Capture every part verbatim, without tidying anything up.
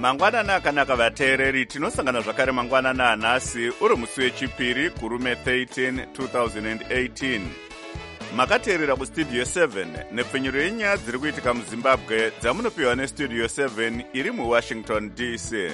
Mangwanana akanaka vateereri, tinosangana zvakare mangwanana anhasi uri musi wechipiri kurume thirteen two thousand eighteen. Makateerera kustudio seven nepfenyuro yenyaya dziri kuitika muZimbabwe dzamunopiwa nestudio seven iri muWashington D C.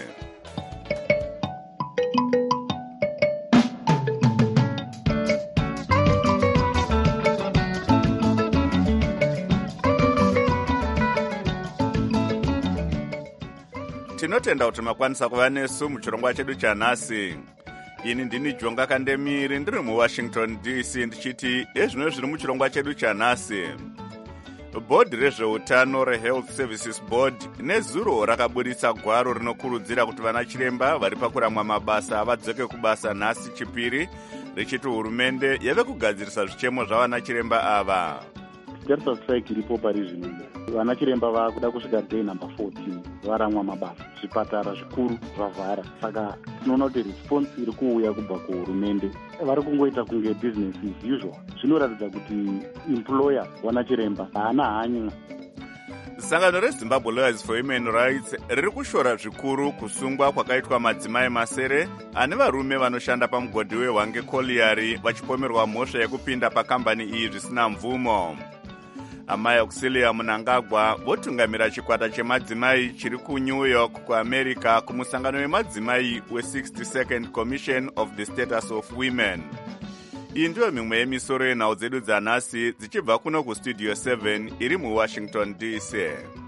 Tinotenda kuti makwanisa kuva nesu muchirongwa chedu chanhasi. Ini ndini Jonga Kandemiri ndiri muWashington D C ndichiti ezvino zviri muchirongwa chedu chanhasi. Bhodhi rezveutano reHealth Services Board nezuro rakaburitsa gwaro rinokurudzira kuti vana chiremba vari pakuramwa mabasa vadzoke kubasa nhasi chipiri, richiti hurumende yave kugadzirisa zvichemo zvavana chiremba ava. Delta strike iripo pari zvino. Vana chiremba vakuda kusvika day number fourteen varamwa mabasa. Zvipatara zvikuru zvavhara. Saka tinoona kuti response iri kuuya kubva kuhurumende. Vari kungoita kunge business as usual. Zvinoratidza kuti employer vana chiremba haana hanya. Sangano reZimbabwe Lawyers for Human Rights riri kushora zvikuru kusungwa kwakaitwa madzimai masere ane varume vanoshanda pamugodhi weHwange Colliery vachipomerwa mhosva yekupinda pakambani iyi zvisina mvumo. Amai Auxilia Mnangagwa votungamira chikwata chemadzimai chiri kuNew York kuAmerica kumusangano wemadzimai we-sixty-second Commission of the Status of Women. Iyi ndiyo mimwe yemisoro yenhau dzedu dzanhasi dzichibva kuno kustudio seven iri muWashington D C.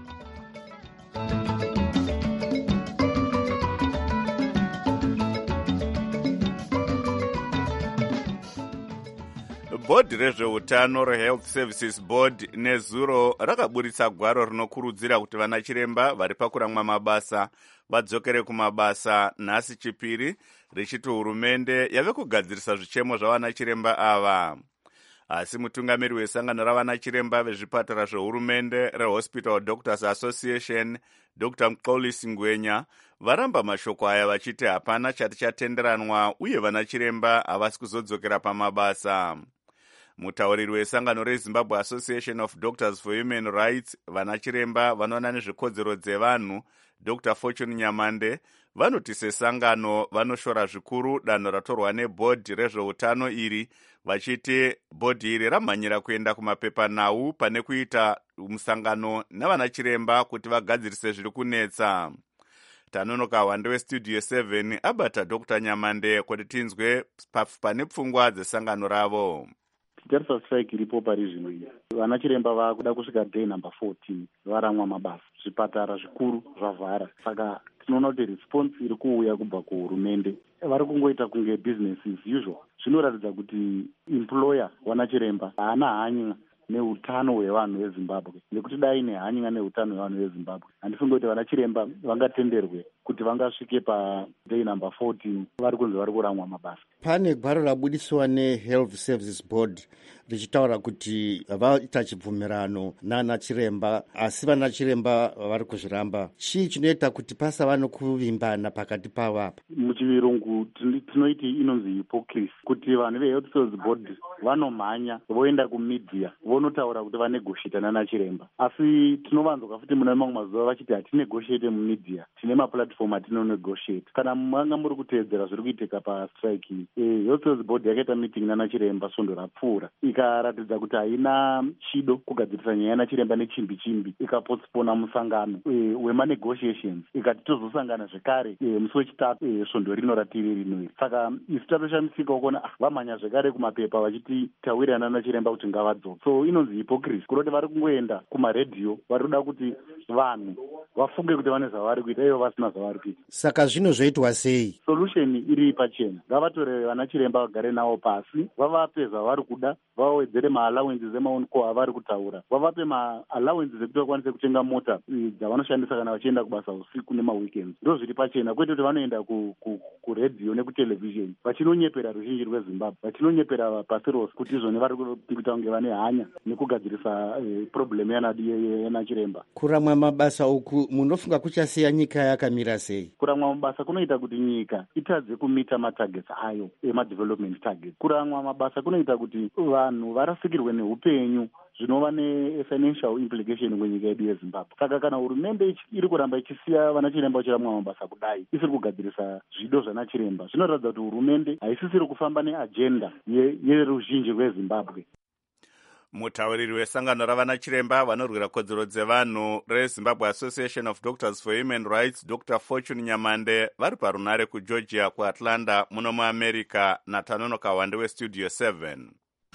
Bhodhi rezveutano reHealth Services Board nezuro rakaburitsa gwaro rinokurudzira kuti vana chiremba vari pakuramwa mabasa vadzokere kumabasa nhasi chipiri, richiti hurumende yave kugadzirisa zvichemo zvavana chiremba ava. Asi mutungamiri wesangano ravana chiremba vezvipatara zvehurumende reHospital Doctors Association, Doctor Mxolisi Ngwenya, varamba mashoko aya vachiti hapana chati chatenderanwa uye vana chiremba havasi kuzodzokera pamabasa. Mutauriri wesangano reZimbabwe Association of Doctors for Human Rights, vana chiremba vanoona nezvekodzero dzevanhu, Doctor Fortune Nyamande, vanoti sesangano vanoshora zvikuru danho ratorwa nebhodhi rezveutano iri, vachiti bhodhi iri ramhanyira kuenda kumapepanhau pane kuita musangano navana chiremba kuti vagadzirise zviri kunetsa. Tanonoka Hwande westudio seven abata Doctor Nyamande kuti tinzwe pane pfungwa dzesangano ravo. Delta strike iripo pari zvino. Vana chiremba vakuda kusvika day number fourteen varamwa mabasa. Zvipatara zvikuru zvavhara. Saka tinoona kuti response iri kuuya kubva kuhurumende. Vari kungoita kunge business as usual. Zvinoratidza kuti employer vana chiremba haana hanya neutano hwevanhu veZimbabwe. Nekuti dai nehanya neutano hwevanhu veZimbabwe, handifungi kuti vana chiremba vangatenderwe kuti vangasvike pa day number fourteen vari kunzi vari kuramwa mabasa. Pane gwaro rabudiswa neHealth Services Board richitaura kuti vaita chibvumirano nana chiremba, asi vana chiremba vari kuzviramba. Chii chinoita kuti pasava nokuvimbana pakati pavo apa? Muchirungu tinoiti inonzi hypocrisy, kuti vanhu veHealth Services Board vanomhanya voenda kumedia vonotaura kuti vanegoshita nana chiremba, asi tinovanzwa futi muna mamwe mazuva vachiti hatinegoshite mumedia, tine maplatform atinonegoshite. Kana manga muri kuteedzera zviri kuitika pastrike iyi, eh, Health Services Board yakaita meeting nana chiremba svondo rapfuura, ikaratidza kuti haina chido kugadzirisa nyaya yana chiremba nechimbi chimbi, ikapostpona musangano eh, wemanegotiations, ikati tozosangana zvekare eh, musi wechitatu eh, svondo rino ratiri rino. Saka isu tatoshamisika kuona ah, vamhanya zvekare kumapepa vachiti tawirana nana chiremba kuti ngavadzoke. So inonzi hypocrisy, kuroti vari kungoenda kumaredhiyo vari kuda kuti vanhu vafunge kuti vane zvavari kuita ivo vasina zvavari kuita. Saka zvino zvoitwa sei? Solution iri pachena. Ngavatore vana chiremba vagare navo pasi, vavape zvavari kuda, vawedzere maallowances emaoniko avari kutaura, vavape maallowances ekuti vakwanise kutenga mota dzavanoshandisa kana vachienda kubasa usiku nemaweekends. Ndo zviri pachena, kwete kuti vanoenda kuredhiyo ku nekutelevision vachinonyepera ruzhinji rweZimbabwe, vachinonyepera pasi rose kuti izvoni vari kuita kunge vane hanya nekugadzirisa eh, problem yana yana chiremba. Kuramwa mabasa uku munofunga kuchasiya nyika yakamira zvakamira sei? Kuramwa mabasa kunoita kuti nyika itadze kumita matargets ayo ema-development targets. Kuramwa mabasa kunoita kuti vanhu varasikirwe neupenyu zvinova ne-financial implication kwenyika yedu yeZimbabwe. Saka kana hurumende iri kuramba ichisiya vanachiremba vachiramwa mabasa kudai, isiri kugadzirisa zvido zvanachiremba, zvinoratidza kuti hurumende haisisiri kufamba neagenda yeruzhinji rweZimbabwe. Mutauriri wesangano ravanachiremba vanorwira kodzero dzevanhu reZimbabwe Association of Doctors for Human Rights, Doctor Fortune Nyamande, vari parunare kuGeorgia kuAtlanta muno muAmerica naTanono Kawande weStudio seven.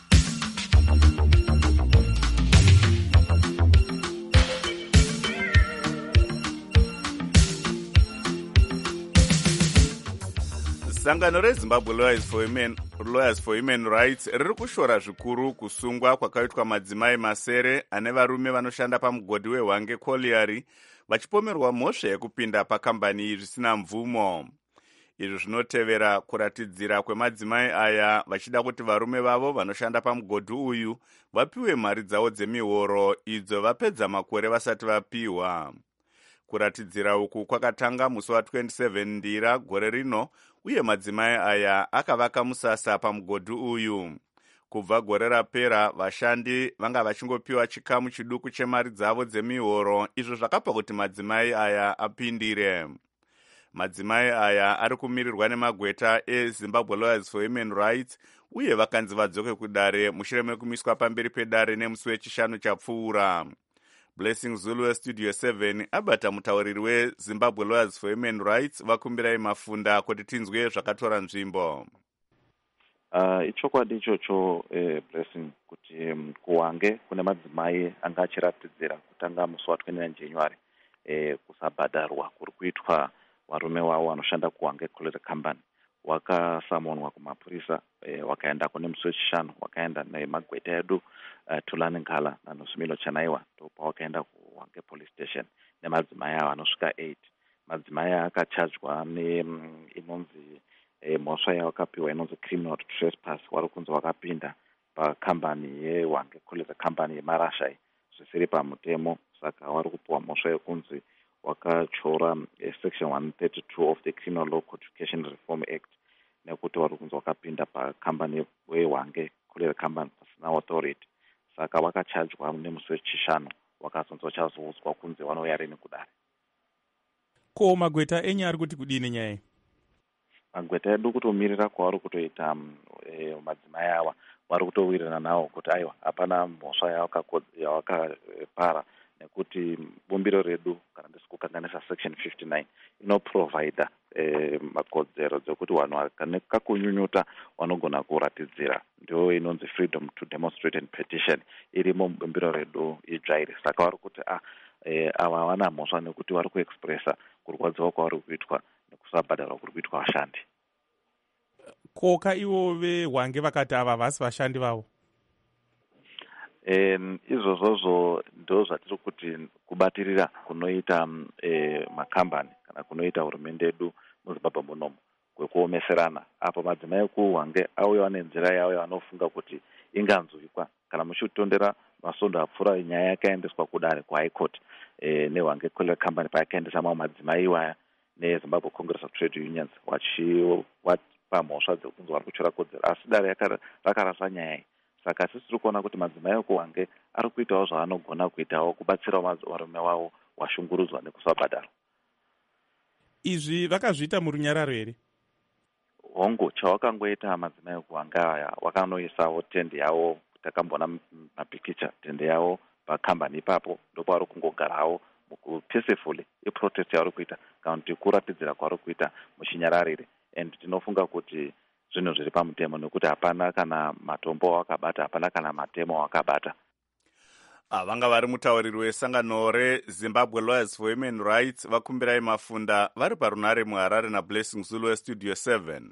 Sangano reZimbabwe Lawyers for Human, Lawyers for Human Rights riri kushora zvikuru kusungwa kwakaitwa madzimai masere ane varume vanoshanda pamugodhi weHwange Colliery vachipomerwa mhosva yekupinda pakambani iyi zvisina mvumo. Izvi zvinotevera kuratidzira kwemadzimai aya vachida kuti varume vavo vanoshanda pamugodhi uyu vapiwe mari dzavo dzemihoro idzo vapedza makore vasati vapiwa. Kuratidzira uku kwakatanga musi wa27 Ndira gore rino, uye madzimai aya akavaka musasa pamugodhi uyu. Kubva gore rapera, vashandi vanga vachingopiwa chikamu chiduku chemari dzavo dzemihoro, izvo zvakapa kuti madzimai aya apindire. Madzimai aya ari kumirirwa nemagweta eZimbabwe Lawyers for Human Rights, uye vakanzi vadzoke kudare mushure mekumiswa pamberi pedare nemusi wechishanu chapfuura. Blessing Zulu weStudio seven abata mutauriri weZimbabwe Lawyers for Human Rights vakumbirai mafunda kuti tinzwe zvakatora nzvimbo. Uh, ichokwadi ichocho eh, Blessing kuti um, kuHwange kune madzimai anga achiratidzira kutanga musi wa29 January eh, kusabhadharwa kuri kuitwa varume wavo vanoshanda kuHwange Colliery Company. Wakasamonwa kumapurisa eh, wakaenda kune musi wechishanu, wakaenda nemagweta edu uh, Tulani Nghala naNosumilo Chanaiwa, ndopa wakaenda kuHwange Police Station nemadzimai avo anosvika eight. Madzimai akachajwa neinonzi eh, mhosva yawakapiwa inonzi criminal trespass, wari kunzi wakapinda pakambani yeHwange Colliery Company yemarasha zvisiri pamutemo, saka wari kupiwa mhosva yekunzi wakachora eh, section one thirty-two of the Criminal Law Codification Reform Act, nekuti wari kunzi wakapinda pakambani yeHwange Colliery Company pasina authority. Saka wakachajwa nemusi wechishanu, wakazonzi vachazouzwa kunzi vanouya rini kudare. Ko magweta enyu ari kuti kudini nyaya? Magweta edu kutomirira kwavari kutoita e, madzimai ava vari kutowirirana nawo kuti aiwa hapana mhosva yawakapara, nekuti bumbiro redu kana ndisi kukanganisa section fifty-nine inoprovida eh, makodzero dzekuti vanhu kakunyunyuta vanogona kuratidzira, ndio inonzi freedom to demonstrate and petition irimo bumbiro redu idzvairi. Saka vari kuti ah, eh, ava havana mhosva nekuti vari kuexpressa kurwadziwa kwavari kuitwa nekusabhadharwa kuri kuitwa vashandi. Koka ivo veHwange vakati ava vasi vashandi vavo? Um, izvozvozvo ndo zvatiri kuti kubatirira kunoita e, makambani kana kunoita hurumende yedu muZimbabwe munomu kwekuomeserana. Apo madzimai ekuHwange auya nenzira yavo yavanofunga kuti inganzwikwa kana muchitondera masondo apfuura nyaya yakaendeswa kudare kuHigh Court e, neHwange Colliery Company payakaendesa mamwe madzimai iwaya neZimbabwe Congress of Trade Unions vachivapa mhosva dzekunzi vari kuchora kodzero, asi dare rakarasa nyaya iyi. Saka sisi tiri kuona kuti madzimai ekuHwange ari kuitawo zvaanogona kuitawo kubatsirawo varume wavo washungurudzwa nekusabhadhara. Izvi vakazviita murunyararo here? Hongu, chawakangoita madzimai ekuHwange aya wakanoisawo tende yavo, takambona mapikicha tende yavo pakambani ipapo, ndopo vari kungogarawo peacefully iprotest yavari kuita kana kuti kuratidzira kwavari kuita muchinyararire. And tinofunga kuti zvinhu zviri pamutemo nekuti hapana kana matombo wakabata, hapana kana matemo wakabata. Vanga vari mutauriri wesangano reZimbabwe Lawyers for Human Rights vakumbirai mafunda vari parunare muHarare naBlessing Zulu weStudio seven.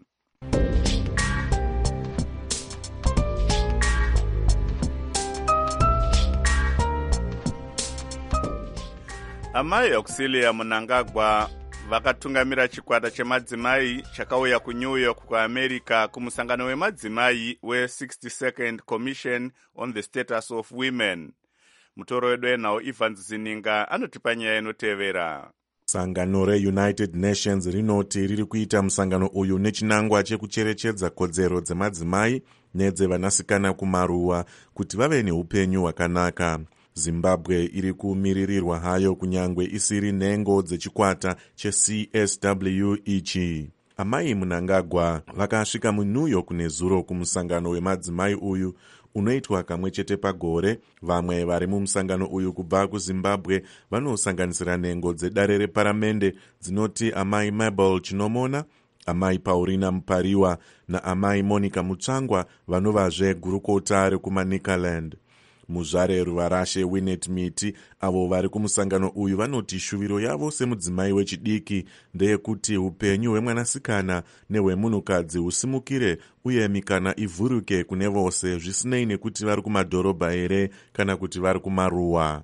Amai Auxilia Mnangagwa vakatungamira chikwata chemadzimai chakauya kuNew York kuAmerica kumusangano wemadzimai we-sixty-second Commission on the Status of Women. Mutoro wedu enhau Evans Zininga anotipa nyaya inotevera. sangano reunited nations rinoti riri kuita musangano uyu nechinangwa chekucherechedza kodzero dzemadzimai nedzevanasikana kumaruwa kuti vave neupenyu hwakanaka. Zimbabwe iri kumiririrwa hayo kunyangwe isiri nhengo dzechikwata che-C S W ichi. Amai Mnangagwa vakasvika muNew York nezuro kumusangano wemadzimai uyu unoitwa kamwe chete pagore. Vamwe vari mumusangano uyu kubva kuZimbabwe vanosanganisira nhengo dzedare reparamende dzinoti amai Mabel Chinomona, amai Paurina Mupariwa naamai Monica Mutsvangwa vanovazve gurukota rekumaNicaland. Muzvare ruvarashe Winnet Miti avo vari kumusangano uyu vanoti shuviro yavo semudzimai wechidiki ndeyekuti upenyu hwemwanasikana nehwemunhukadzi husimukire uye mikana ivhuruke kune vose zvisinei nekuti vari kumadhorobha here kana kuti vari kumaruwa.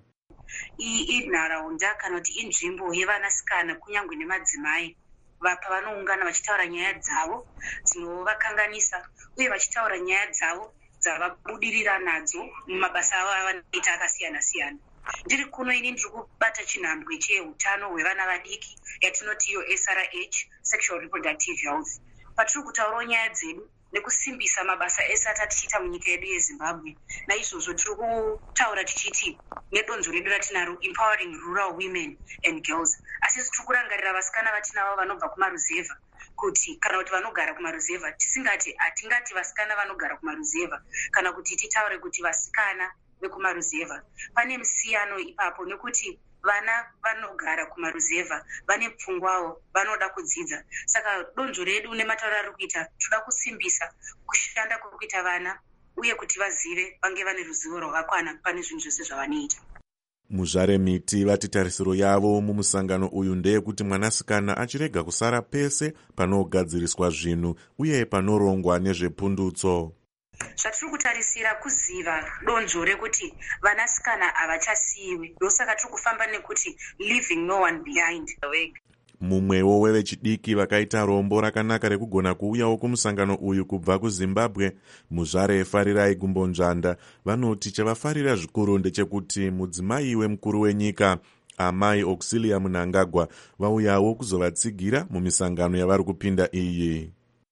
Inharaunda kana kuti inzvimbo yevanasikana kunyange nemadzimai pavanoungana vachitaura nyaya dzavo dzinovakanganisa uye vachitaura nyaya dzavo dzavabudirira nadzo mumabasa avo avanoita akasiyana siyana. Ndiri kuno ini ndiri kubata chinhambwe cheutano hwevana vadiki yatinoti iyo S R H, Sexual Reproductive Health. Patiri kutaurawo nyaya dzedu nekusimbisa mabasa ese atati tichiita munyika yedu yeZimbabwe. Naizvozvo tiri kutaura tichiti nedonzvo redu ratinaro Empowering Rural Women and Girls. Asi tiri kurangarira vasikana vatinavo vanobva kumaruzevha kuti kana kuti vanogara kumaruzevha tisingati atingati vasikana vanogara kumaruzevha kana kuti titaure kuti vasikana vekumaruzevha. Pane musiyano ipapo nekuti vana vanogara kumaruzevha vane pfungwawo vanoda kudzidza. Saka donzvo redu nematauro ari kuita toda kusimbisa kushanda kwekuita vana uye kuti vazive vange vane ruzivo rwakakwana pane zvinhu zvose zvavanoita. Muzvare Miti vati tarisiro yavo mumusangano uyu ndeyekuti mwanasikana achirega kusara pese panogadziriswa zvinhu uye panorongwa nezvepundutso. Zvatiri kutarisira kuziva donzvo rekuti vanasikana havachasiyiwi, ndosaka tiri kufamba nekuti leaving no one behind. Mumwewo wevechidiki vakaita rombo rakanaka rekugona kuuyawo kumusangano uyu kubva kuZimbabwe, Muzvare Farirai Gumbonzvanda, vanoti chavafarira zvikuru ndechekuti mudzimai wemukuru wenyika amai Auxilia Mnangagwa vauyawo kuzovatsigira mumisangano yavari kupinda iyi.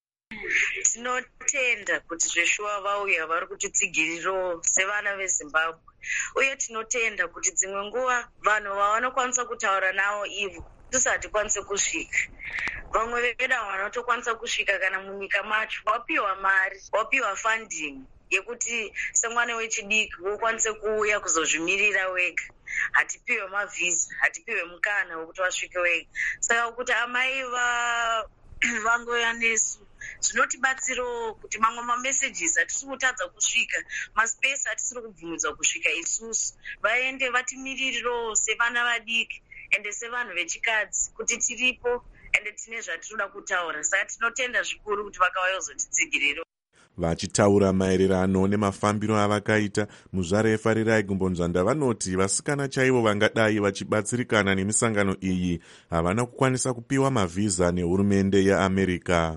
Tinotenda kuti zveshuwa vauya vari kutitsigiriro sevana veZimbabwe, uye tinotenda kuti dzimwe nguva vanhu vavanokwanisa kutaura navo ivo tisati kwanise kusvika. Vamwe vedu vanotokwanisa kusvika kana munyika macho wapiwa mari, wapiwa funding yekuti semwana wechidiki wokwanise kuuya kuzozvimirira wega. Hatipiwe mavhisa, hatipiwe mukana wekuti wasvike wega. Saka kuti amai va vangoya nesu zvinotibatsirawo kuti mamwe mamessages hatisi kutadza kusvika, maspace hatisiri kubvumidza kusvika isusu, vaende vatimiririrewo sevana vadiki ende sevanhu vechikadzi kuti tiripo ende tine zvatinoda kutaura. Saka tinotenda zvikuru kuti vakauya kuzotitsigirira. Vachitaura maererano nemafambiro avakaita, Muzvare Farirai Gumbonzvanda vanoti vasikana chaivo vangadai vachibatsirikana nemisangano iyi havana kukwanisa kupiwa mavhiza nehurumende yeAmerica.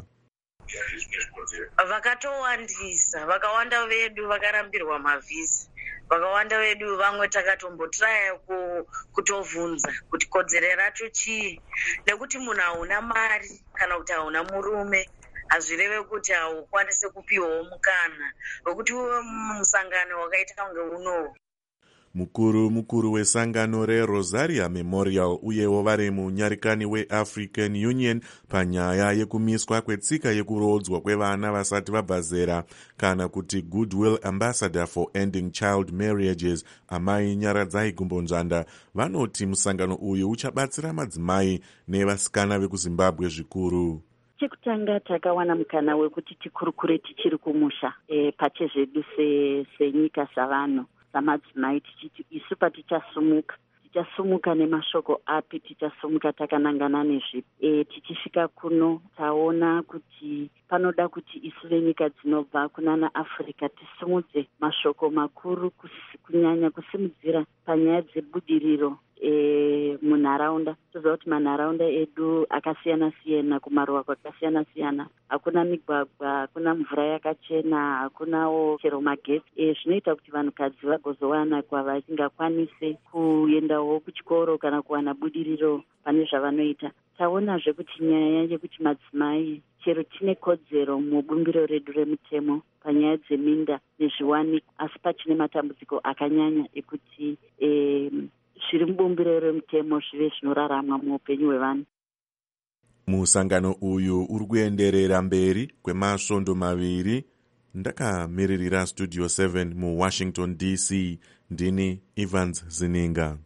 Vakatowandisa, vakawanda vedu vakarambirwa mavhisa, vakawanda vedu vamwe takatombotraya kutovunza kuti kodzero racho chii, nekuti munhu hauna mari kana kuti hauna murume hazvireve kuti haukwanise kupiwawo mukana wekuti uve musangano wakaita kunge unowu. Mukuru mukuru wesangano reRosaria Memorial uyewo vari munyarikani weAfrican Union panyaya yekumiswa kwetsika yekurodzwa kwevana vasati vabva zera kana kuti Goodwill Ambassador for Ending Child Marriages, amai Nyaradzai Gumbonzvanda, vanoti musangano uyu uchabatsira madzimai nevasikana vekuZimbabwe zvikuru. Chekutanga takawana mukana wekuti tikurukure tichiri kumusha e, pache zvedu senyika se savanhu samadzimai tichiti isu patichasumuka tichasumuka nemashoko api, tichasumuka takanangana nezvipi. E, tichisvika kuno taona kuti panoda kuti isu venyika dzinobva kunana Afrika tisimudze mashoko makuru kus, kunyanya kusimudzira panyaya dzebudiriro e, munharaunda. Toziva kuti manharaunda edu akasiyana siyana, kumaruwa kwakasiyana siyana, hakuna migwagwa, hakuna mvura yakachena, hakunawo chero magetsi. E, zvinoita kuti vanhukadzi vagozowana kwavasingakwanise kuendawo kuchikoro kana kuwana budiriro pane zvavanoita. Taonazve kuti nyaya yekuti madzimai chero tine kodzero mubumbiro redu remutemo panyaya dzeminda nezviwani, asi pachine matambudziko akanyanya ekuti e, zviri mubumbiro remutemo zvive zvinoraramwa muupenyu hwevanhu. Musangano uyu uri kuenderera mberi kwemasvondo maviri. Ndakamiririra Studio seven mu Washington D C. Ndini Evans Zininga.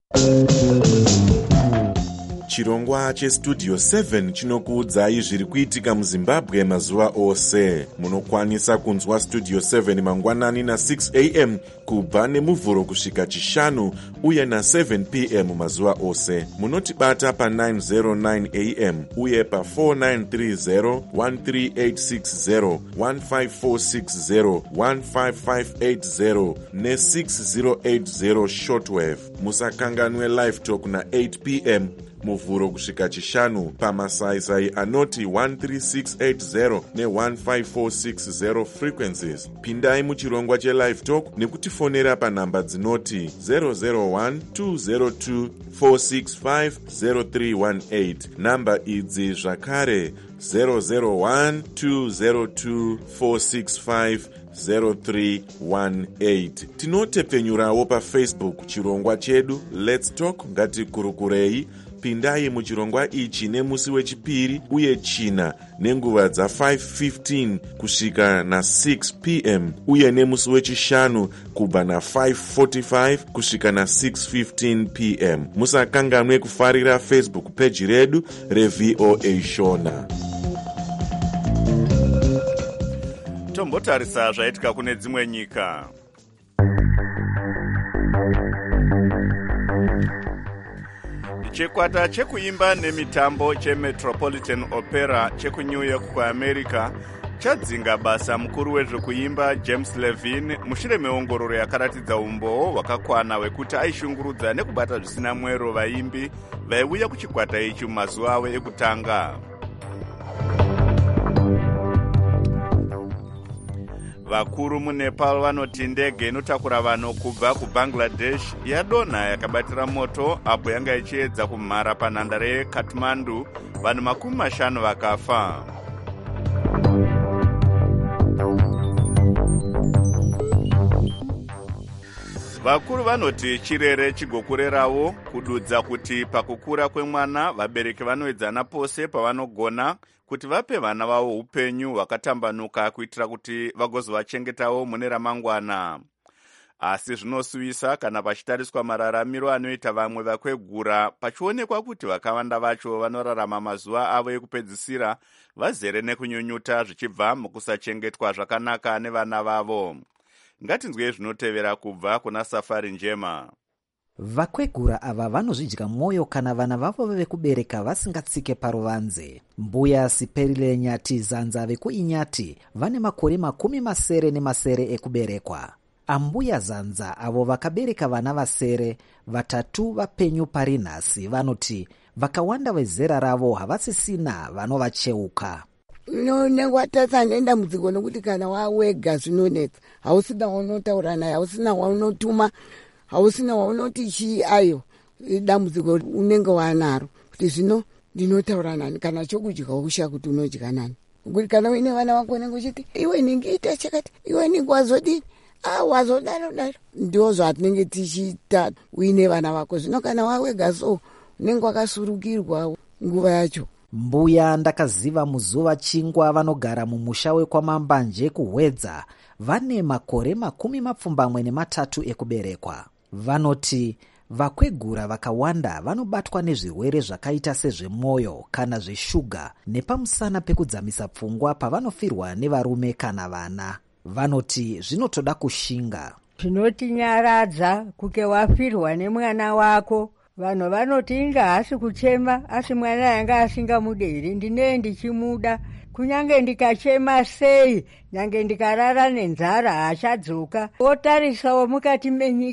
Chirongwa chestudio seven chinokuudzai zviri kuitika muZimbabwe mazuva ose. Munokwanisa kunzwa Studio seven mangwanani na six a m kubva nemuvhuro kusvika chishanu uye na seven p m mazuva ose. Munotibata pa nine oh nine a m uye pa four nine three zero, one three eight six zero, one five four six zero, one five five eight zero ne six zero eight zero shortwave. Musakanganwe live talk na eight p m muvhuro kusvika chishanu pamasaisai anoti one three six eight zero ne one five four six zero frequencies. Pindai muchirongwa chelive talk nekutifonera panhamba dzinoti zero zero one two zero two four six five zero three one eight. Namba idzi zvakare zero zero one two zero two four six five zero three one eight. Tinotepfenyurawo paFacebook chirongwa chedu Let's Talk ngatikurukurei. Pindai muchirongwa ichi nemusi wechipiri uye china nenguva dza five fifteen kusvika na six p m uye nemusi wechishanu kubva na five forty-five kusvika na six fifteen p m. Musakanganwe kufarira Facebook page redu reV O A Shona. Tombotarisa zvaitika kune dzimwe nyika. Chikwata chekuimba nemitambo cheMetropolitan Opera chekuNew York kuAmerica chadzinga basa mukuru wezvekuimba James Levine mushure meongororo yakaratidza umboo hwakakwana hwekuti aishungurudza nekubata zvisina mwero vaimbi vaiuya kuchikwata ichi mumazuva avo ekutanga. Vakuru muNepal vanoti ndege inotakura vanhu kubva kuBangladesh yadonha yakabatira moto apo yanga ichiedza kumhara panhandare yeKathmandu, vanhu makumi mashanu vakafa. Vakuru vanoti chirere chigokurerawo kududza kuti pakukura kwemwana vabereki vanoedzana pose pavanogona kuti vape vana vavo upenyu hwakatambanuka kuitira kuti vagozovachengetawo mune ramangwana. Asi zvinosuvisa kana pachitariswa mararamiro anoita vamwe vakwegura pachionekwa kuti vakawanda vacho vanorarama mazuva avo ekupedzisira vazere nekunyunyuta zvichibva mukusachengetwa zvakanaka nevana vavo. Ngatinzwe zvinotevera kubva kuna Safari Njema. Vakwegura ava vanozvidya mwoyo kana vana vavo vekubereka vasingatsike paruvanze. Mbuya Siperile Nyati Zanza vekuInyati vane makore makumi masere nemasere ekuberekwa. Ambuya Zanza avo vakabereka vana vasere vatatu vapenyu pari nhasi vanoti vakawanda vezera ravo havasisina vanovacheuka. No nengwatata nenda mudziko nokuti kana wawega zvinonetsa hausina waunotaura naye hausina waunotuma hausina waunoti chii ayo dambudziko unenge wanaro kuti zvino ndinotaura nani kana chokudya usha kuti unodya nani kuti kana uine vana vako unenge uchiti iwe ningiita chakati iwe ningwazodini ah wazodaro daro ndio zvatinenge tichiita uine vana vako zvino kana wawega so unenge wakasurukirwa nguva yacho. Mbuya Ndakaziva Muzuva Chingwa vanogara mumusha wekwamambanje kuHwedza vane makore makumi mapfumbamwe nematatu ekuberekwa. Vanoti vakwegura vakawanda vanobatwa nezvirwere zvakaita sezvemwoyo kana zveshuga nepamusana pekudzamisa pfungwa pavanofirwa nevarume kana vana. Vanoti zvinotoda kushinga. Zvinotinyaradza kuke wafirwa nemwana wako. Vanhu vanoti inga hasi kuchema asi mwana yanga asingamuderi ndine ndichimuda kunyange ndikachema sei nyange ndikarara nenzara hachadzoka. Wotarisawo mukati menyika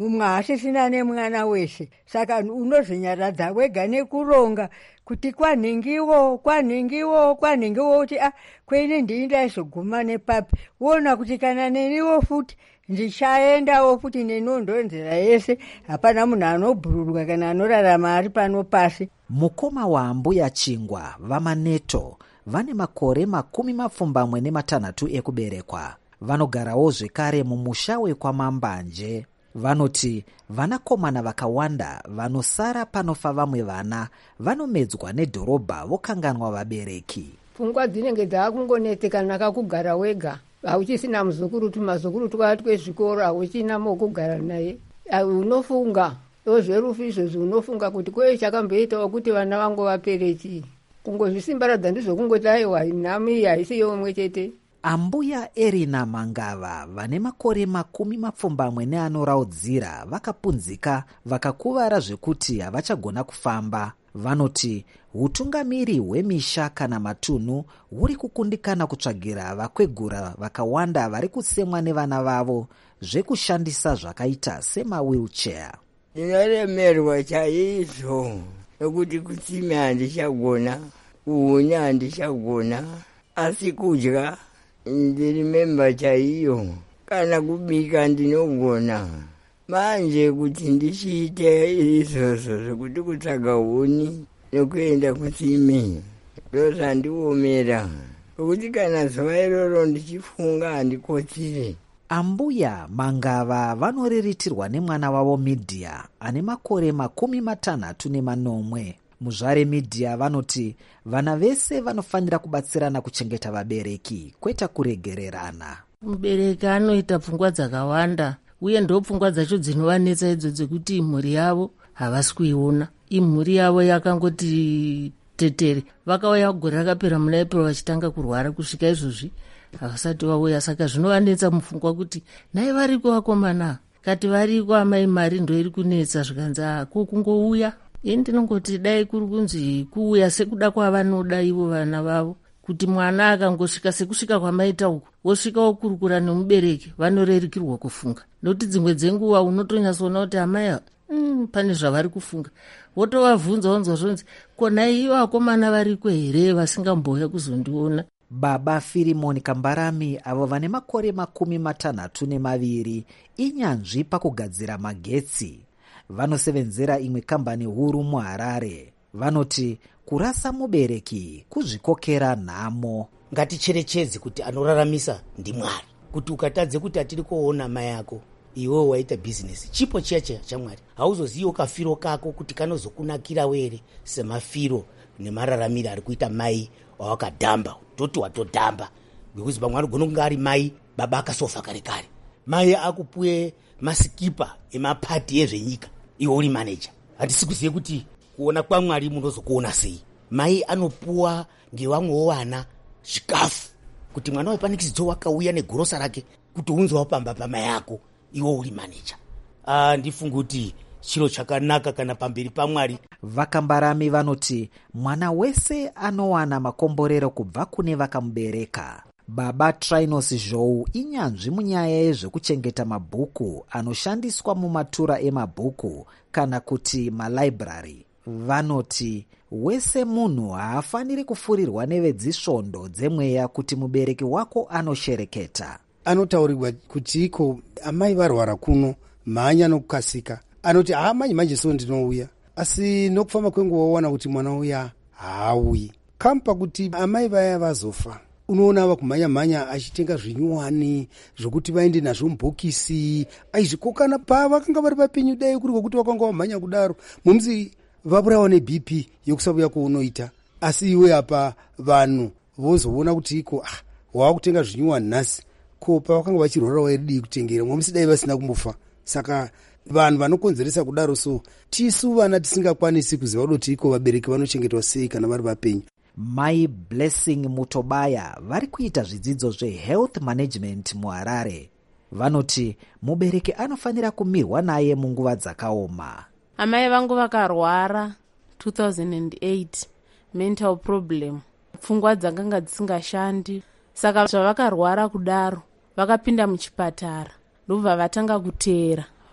mumwe asisina nemwana wese. Saka unozvinyaradza wega nekuronga kuti kwanhingiwo kwanhingiwo kwanhingiwo kuti ah kwene ndini ndaizoguma nepapi. Wona kuti kana neniwo futi ndichaendawo futi nenondo nzira yese, hapana munhu anobhururuka kana anorarama ari pano pasi. Mukoma wa mbuya Chingwa vamaneto vane makore makumi mapfumbamwe nematanhatu ekuberekwa. Vanogarawo zvekare mumusha wekwamambanje. Vanoti vanakomana vakawanda vanosara panofa vamwe vana vanomedzwa nedhorobha vokanganwa vabereki. Pfungwa dzinenge dzakungonetsekana kakugara wega, hauchisina muzukuru, mazukuru twati kwezvikoro hauchina mokugara naye. Unofunga ozverufu izvozvi, unofunga kuti kwei chakamboitawo kuti vana vangu vapere chii. Kungozvisimbaradza ndizvo kungoti aiwa nhami haisi yomwe chete. Ambuya Erina Mangava vane makore makumi mapfumbamwe neanoraudzira vakapunzika vakakuvara zvekuti havachagona kufamba. Vanoti utungamiri hwemisha kana matunhu huri kukundikana kutsvagira vakwegura vakawanda vari kusemwa nevana vavo zvekushandisa zvakaita semawheelchair. Ndinoremerwa chaizvo nokuti kutsime handichagona, kuunya handichagona, asi kudya ndirimemba chaiyo, kana kubika ndinogona. Manje kuti ndichiite izvozvo zvokuti kutsvaga huni nokuenda kutsime ndozvandiomera, nokuti kana zuva iroro ndichifunga handikotsire. Ambuya Mangava vanoriritirwa nemwana wavo Midhia ane makore makumi matanhatu nemanomwe. Muzvare Midhia vanoti vana vese vanofanira kubatsirana kuchengeta vabereki, kwete kuregererana. Mubereki anoita pfungwa dzakawanda, uye ndo pfungwa dzacho dzinovanetsa idzo dzekuti mhuri yavo havasi kuiona. Imhuri yavo yakangoti tetere, vakauya gore rakapera muna April vachitanga kurwara, kusvika izvozvi havasati vauya. Saka zvinovanetsa mupfungwa kuti nai variko vakomana, kati variko amai mari ndo iri kunetsa, zvikanza kukungouya. Ini ndinongoti dai kuri kunzi kuuya sekuda kwavanoda ivo vana vavo, kuti mwana akangosvika sekusvika kwamaita uku wosvika wokurukura nemubereki, vanorerukirwa kufunga. Nokuti dzimwe dzenguva unotonyatsoona kuti amai mm, pane zvavari kufunga. Wotovabvunza wonzwa zvonzi kona iyo vakomana variko here vasingamboya kuzondiona. Baba Filimoni Kambarami avo vane makore makumi matanhatu nemaviri inyanzvi pakugadzira magetsi. Vanosevenzera imwe kambani huru muHarare. Vanoti kurasa mubereki kuzvikokera nhamo. Ngaticherechedze kuti anoraramisa ndiMwari. Kuti ukatadze kuti atiri kuona mai yako, iwe waita business, chipo chiya chiya chaMwari. Hauzoziyo kafiro kako kuti kanozokunakira were semafiro nemararamiro ari kuita mai wawakadhamba, toti watodhamba. Ngekuti pamwe anogona kunge ari mai baba akasofa kare kare. Mai akupuwe masikipa emapati ezvenyika, iwe uri manager. Handisi kuziye kuti kuona kwaMwari munozokuona sei. Mai anopuwa ngevamwewo vana zvikafu, kuti mwana wepanikidzo wakauya negorosa rake kuti unzwawo pamba pamai yako, iwe uri manager. Ah, ndifunga kuti chiro chakanaka kana pamberi paMwari. Vakambarami vanoti mwana wese anowana makomborero kubva kune vakamubereka. Baba Trinos Zhou inyanzvi munyaya yezvekuchengeta mabhuku anoshandiswa mumatura emabhuku kana kuti malibrary. Vanoti wese munhu haafaniri kufurirwa nevedzisvondo dzemweya kuti mubereki wako anoshereketa. Anotaurirwa kuti iko amai varwara kuno mhanya nokukasika. Anoti haa manje manje so ndinouya, asi nokufamba kwenguva waona kuti mwana uya haaui. Kampa kuti amai vaya vazofa, unoona vakumhanya mhanya achitenga zvinyuwani zvokuti vaende nazvo mubhokisi aizvikokana pavakanga vari papenyu dai kuri kwokuti vakanga vamhanya kudaro mumzi vapurawa neB P yokusauya kwaunoita. Asi iwe apa vanhu vozoona kuti iko ah, wakutenga zvinyuwani nhasi, ko pavakanga vachirwara waidii kutengera mumsi dai vasina kumbofa. Saka vanhu vanokonzeresa kudaro, so tisu vana tisingakwanisi kuziva kuti iko vabereki vanochengetwa sei kana vari vapenyu. Mai Blessing Mutobaya vari kuita zvidzidzo zvehealth management muHarare. Vanoti mubereki anofanira kumirwa naye munguva dzakaoma. Amai vangu vakarwara two thousand eight, mental problem, pfungwa dzakanga dzisingashandi. Saka zvavakarwara kudaro vakapinda muchipatara, ndobva vatanga kuteera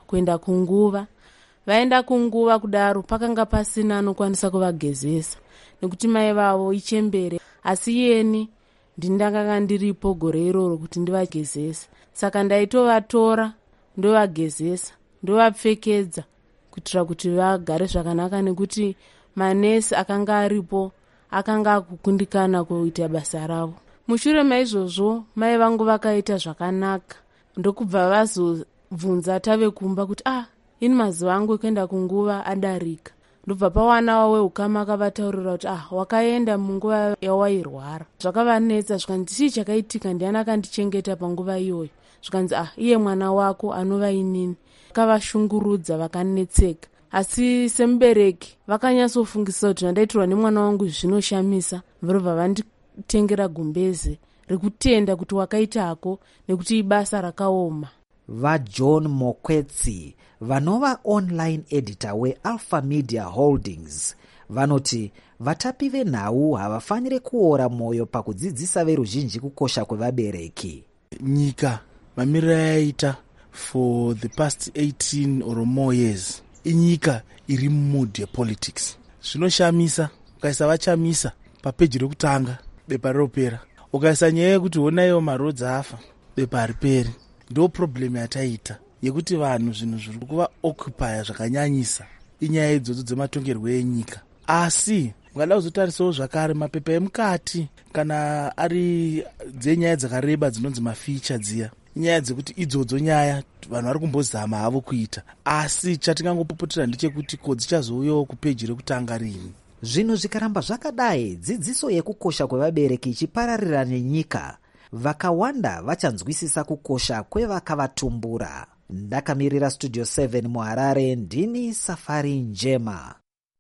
kuenda kunguva. Vaenda kunguva kudaro pakanga pasina anokwanisa kuvagezesa nekuti mai vavo ichembere, asi yeni ndindakanga ndiripo gore iroro kuti ndivagezesa. Saka ndaitovatora ndovagezesa, ndovapfekedza kuitira kuti vagare zvakanaka, nekuti manesi akanga aripo akanga akukundikana kuita basa ravo. Mushure maizvozvo mai vangu vakaita zvakanaka, ndokubva vazobvunza tave kumba kuti ah ini mazuva angu ekuenda kunguva adarika. Ndobva pawana wawe ukama akavataurira kuti ah wakaenda munguva yawairwara. Zvakavanetsa zvikanzi chii chakaitika, ndiani akandichengeta panguva iyoyo. Zvikanzi ah iye mwana wako anova inini. Kavashungurudza vakanetseka. Asi semubereki vakanyatsofungisisa kuti ndaitirwa nemwana wangu zvinoshamisa, vrobva vanditengera gumbeze rekutenda kuti wakaitako nekuti ibasa rakaoma. VaJohn Mokwetsi vanova online editor weAlpha Media Holdings vanoti vatapi venhau havafaniri kuora mwoyo pakudzidzisa veruzhinji kukosha kwevabereki. Nyika mamiriro yaita for the past eighteen or more years inyika iri mmood yepolitics. Zvinoshamisa ukaisa vachamisa papeji rekutanga bepa ropera, ukaisa nyaya yekuti honaiwo marodzi afa bepa hariperi. Ndo problem yataita yekuti vanhu zvinhu zviri kuva occupy zvakanyanyisa inyaya idzodzo dzematongerwo enyika. Asi ungada kuzotarisawo zvakare mapepa emukati kana ari dzenyaya dzakareba dzinonzi mafeature dziya, inyaya dzekuti idzodzo nyaya vanhu vari kumbozama havo kuita, asi chatingangopopotera ndechekuti ko dzichazouyawo kupeji rekutanga rini. Zvinhu zvikaramba zvakadai, dzidziso yekukosha kwevabereki ichipararira nenyika, vakawanda vachanzwisisa kukosha kwevakavatumbura. Ndakamirira Studio seven muHarare, ndini Safari Njema.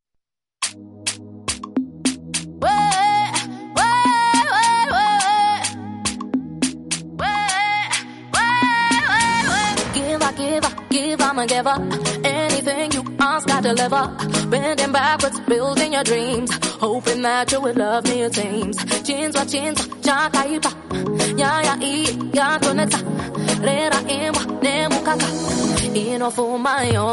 Give, give, I'm a giver. Anything you ask, I deliver. Bending backwards, building your dreams, hoping that you would love me it seems. Chinzwa chinzwa, chaka ipa. Ya ya i, ya koneta. Rera imwa, nemu kaka. Ino fuma yo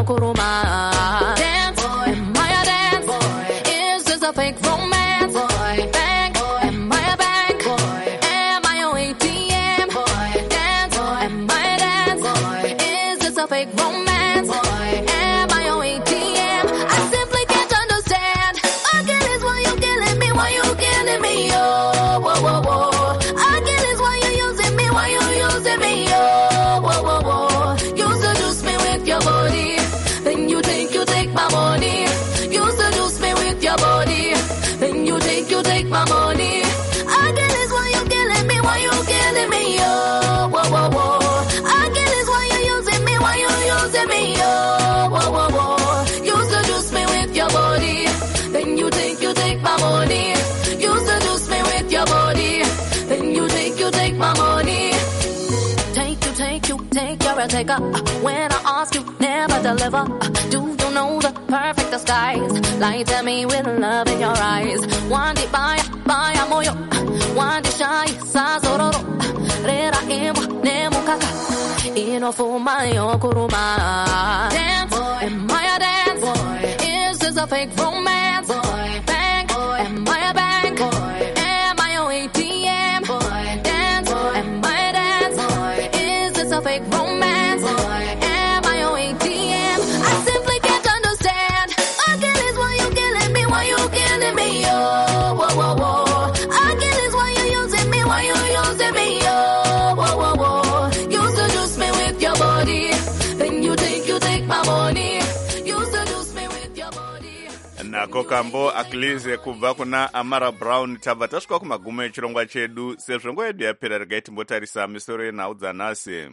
kuruma. Dance, boy. Am I a dance? Boy. Is this a fake romance? Boy. Bank, boy. Am I a bank? Boy. Am I your A T M? Boy. Dance, boy. Am I a dance? Boy. Is this a fake romance? Boy. Am I your A T M? I simply can't understand. Again, is why you killing me? Why you killing me? Oh, whoa, whoa, whoa. Again, is why you using me? Why you using me? Oh, whoa, whoa, whoa. You seduce me with your body, then you think you take my money. You seduce me with your body, then you think you take my money. Again, is why you killing me? Why you killing me? Oh, whoa, whoa, whoa. Again, is why you using me? Why you using me? Oh, whoa, whoa, whoa. You seduce me with your body, then you think you take my money. You seduce me with your body, then you think you take my money. Take you, take you, take you're a taker. When I ask you, never deliver. Do you know the perfect disguise? Lie to me with love in your eyes. One day baya, baya moyo. One day shy, sa sororo. Rera imwa, nemu kaka. Ino fuma yo kuruma. Dance, boy. Am I a dance? Boy. Is this a fake romance? Boy. Bank, boy. Am I a bank? Boy. Am I your A T M? Boy. Dance, boy. Am I a dance? Boy. Is this a fake romance? Boy. Am I your A T M? I simply can't understand. Again, is why you killing me? Why you killing me? Oh, whoa, whoa, whoa. Again, is why you using me? Why you using me? Oh, whoa, whoa, whoa. You seduce me with your body, then you think you take my money. You seduce me with your body. Nako kambo akilize kubva kuna Amara Brown. Tabva tasvika kumagumo echirongwa chedu, sezvo nguva yedu yapera regai timbotarisa misoro yenhau dzanhasi.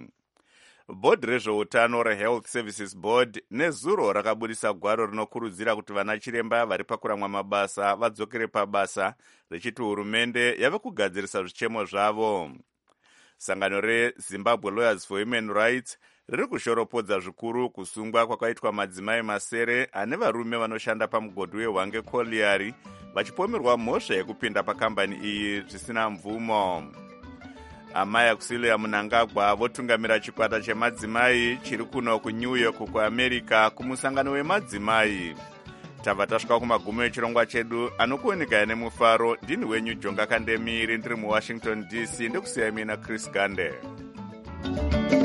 Bhodhi rezveutano reHealth Services Board nezuro rakabudisa gwaro rinokurudzira kuti vana chiremba vari pakuramwa mabasa vadzokere pabasa, richiti hurumende yave kugadzirisa zvichemo zvavo. Sangano reZimbabwe Lawyers for Human Rights riri kushoropodza zvikuru kusungwa kwakaitwa madzimai masere ane varume vanoshanda pamugodhi weHwange Colliery vachipomerwa mhosva yekupinda pakambani iyi zvisina mvumo. amai Auxilia Munangagwa votungamira chikwata chemadzimai chiri kuno kuNew York kuamerica kumusangano wemadzimai. Tabva tasvika kumagumo echirongwa chedu, anokuoneka nemufaro. Ndini wenyu Jonga Kandemiri, ndiri muWashington D C, ndekusiyai mina Chris Gande.